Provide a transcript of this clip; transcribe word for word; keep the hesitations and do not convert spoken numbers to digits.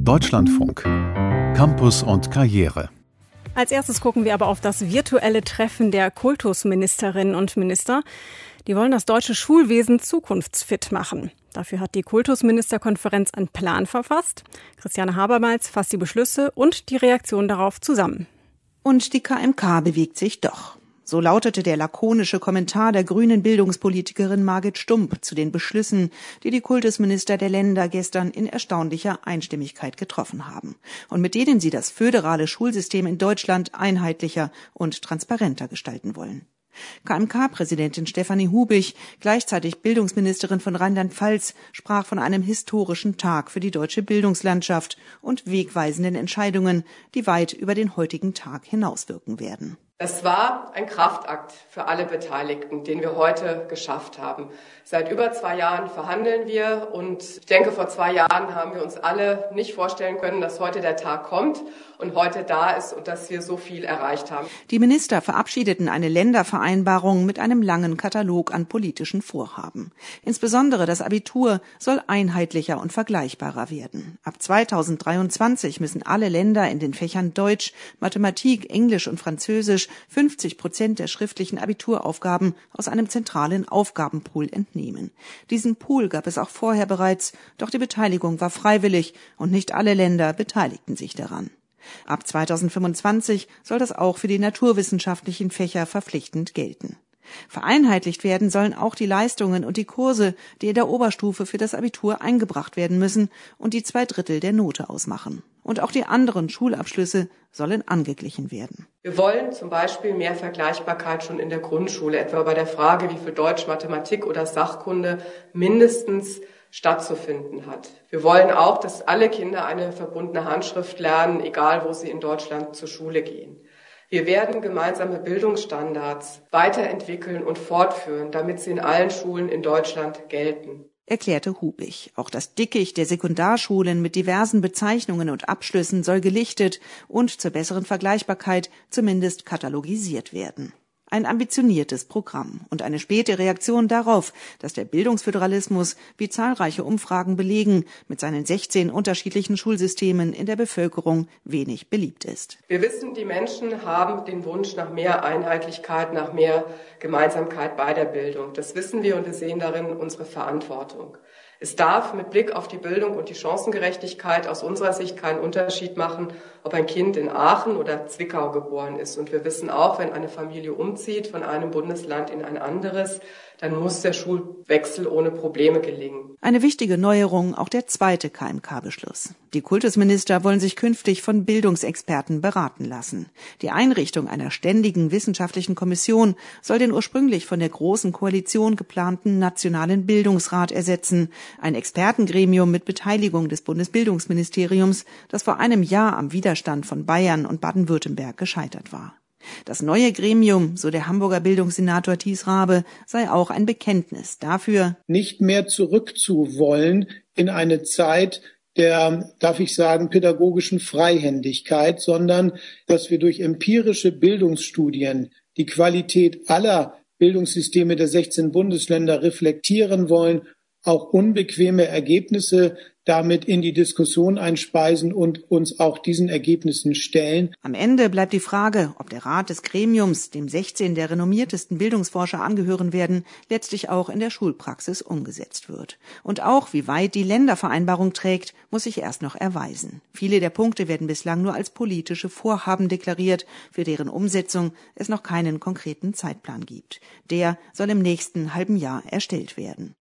Deutschlandfunk. Campus und Karriere. Als erstes gucken wir aber auf das virtuelle Treffen der Kultusministerinnen und Minister. Die wollen das deutsche Schulwesen zukunftsfit machen. Dafür hat die Kultusministerkonferenz einen Plan verfasst. Christiane Habermals fasst die Beschlüsse und die Reaktion darauf zusammen. Und die K M K bewegt sich doch. So lautete der lakonische Kommentar der grünen Bildungspolitikerin Margit Stump zu den Beschlüssen, die die Kultusminister der Länder gestern in erstaunlicher Einstimmigkeit getroffen haben und mit denen sie das föderale Schulsystem in Deutschland einheitlicher und transparenter gestalten wollen. K M K-Präsidentin Stefanie Hubich, gleichzeitig Bildungsministerin von Rheinland-Pfalz, sprach von einem historischen Tag für die deutsche Bildungslandschaft und wegweisenden Entscheidungen, die weit über den heutigen Tag hinauswirken werden. Es war ein Kraftakt für alle Beteiligten, den wir heute geschafft haben. Seit über zwei Jahren verhandeln wir und ich denke, vor zwei Jahren haben wir uns alle nicht vorstellen können, dass heute der Tag kommt und heute da ist und dass wir so viel erreicht haben. Die Minister verabschiedeten eine Ländervereinbarung mit einem langen Katalog an politischen Vorhaben. Insbesondere das Abitur soll einheitlicher und vergleichbarer werden. Ab zweitausenddreiundzwanzig müssen alle Länder in den Fächern Deutsch, Mathematik, Englisch und Französisch fünfzig Prozent der schriftlichen Abituraufgaben aus einem zentralen Aufgabenpool entnehmen. Diesen Pool gab es auch vorher bereits, doch die Beteiligung war freiwillig und nicht alle Länder beteiligten sich daran. Ab zweitausendfünfundzwanzig soll das auch für die naturwissenschaftlichen Fächer verpflichtend gelten. Vereinheitlicht werden sollen auch die Leistungen und die Kurse, die in der Oberstufe für das Abitur eingebracht werden müssen und die zwei Drittel der Note ausmachen. Und auch die anderen Schulabschlüsse sollen angeglichen werden. Wir wollen zum Beispiel mehr Vergleichbarkeit schon in der Grundschule, etwa bei der Frage, wie viel Deutsch, Mathematik oder Sachkunde mindestens stattzufinden hat. Wir wollen auch, dass alle Kinder eine verbundene Handschrift lernen, egal wo sie in Deutschland zur Schule gehen. Wir werden gemeinsame Bildungsstandards weiterentwickeln und fortführen, damit sie in allen Schulen in Deutschland gelten, erklärte Hubich. Auch das Dickicht der Sekundarschulen mit diversen Bezeichnungen und Abschlüssen soll gelichtet und zur besseren Vergleichbarkeit zumindest katalogisiert werden. Ein ambitioniertes Programm und eine späte Reaktion darauf, dass der Bildungsföderalismus, wie zahlreiche Umfragen belegen, mit seinen sechzehn unterschiedlichen Schulsystemen in der Bevölkerung wenig beliebt ist. Wir wissen, die Menschen haben den Wunsch nach mehr Einheitlichkeit, nach mehr Gemeinsamkeit bei der Bildung. Das wissen wir und wir sehen darin unsere Verantwortung. Es darf mit Blick auf die Bildung und die Chancengerechtigkeit aus unserer Sicht keinen Unterschied machen, ob ein Kind in Aachen oder Zwickau geboren ist. Und wir wissen auch, wenn eine Familie umzieht von einem Bundesland in ein anderes, dann muss der Schulwechsel ohne Probleme gelingen. Eine wichtige Neuerung, auch der zweite K M K-Beschluss. Die Kultusminister wollen sich künftig von Bildungsexperten beraten lassen. Die Einrichtung einer ständigen wissenschaftlichen Kommission soll den ursprünglich von der Großen Koalition geplanten Nationalen Bildungsrat ersetzen. Ein Expertengremium mit Beteiligung des Bundesbildungsministeriums, das vor einem Jahr am Widerstand von Bayern und Baden-Württemberg gescheitert war. Das neue Gremium, so der Hamburger Bildungssenator Thies Rabe, sei auch ein Bekenntnis dafür, nicht mehr zurückzuwollen in eine Zeit der, darf ich sagen, pädagogischen Freihändigkeit, sondern dass wir durch empirische Bildungsstudien die Qualität aller Bildungssysteme der sechzehn Bundesländer reflektieren wollen, auch unbequeme Ergebnisse damit in die Diskussion einspeisen und uns auch diesen Ergebnissen stellen. Am Ende bleibt die Frage, ob der Rat des Gremiums, dem sechzehn der renommiertesten Bildungsforscher angehören werden, letztlich auch in der Schulpraxis umgesetzt wird. Und auch, wie weit die Ländervereinbarung trägt, muss sich erst noch erweisen. Viele der Punkte werden bislang nur als politische Vorhaben deklariert, für deren Umsetzung es noch keinen konkreten Zeitplan gibt. Der soll im nächsten halben Jahr erstellt werden.